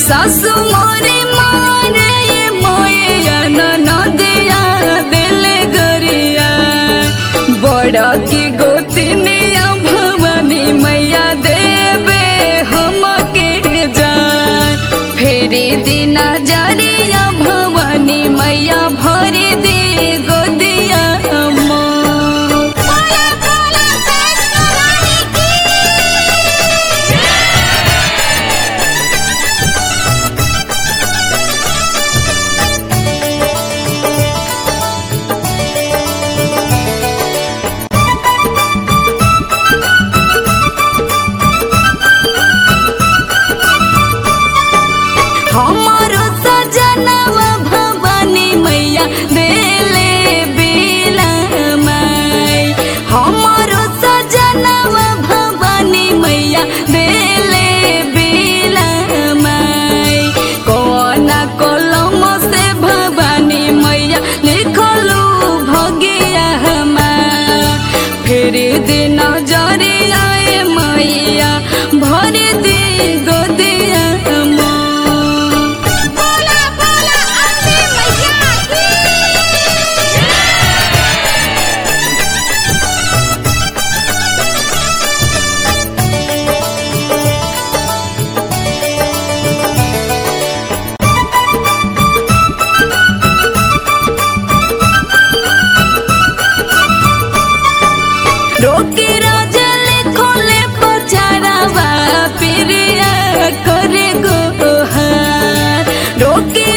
सासु मोरे मारे मोया नदिया दिले गरिया बड़ा की गोतिनिया भवानी मैया देवे हम के जान फेरी दिना जरिया भवानी मैया भरी दे गोदिया हमारो सजनवा भवानी मैया देले बेला माई हमारो सजनवा भवानी मैया देले बेला माई कोना कलम से भवानी मैया लिखलू भगिया हमार फिर दिन जरिया मैया भर दे गोदिया रोके राजा खोले पचारावा प्रिया करे गोहार रोके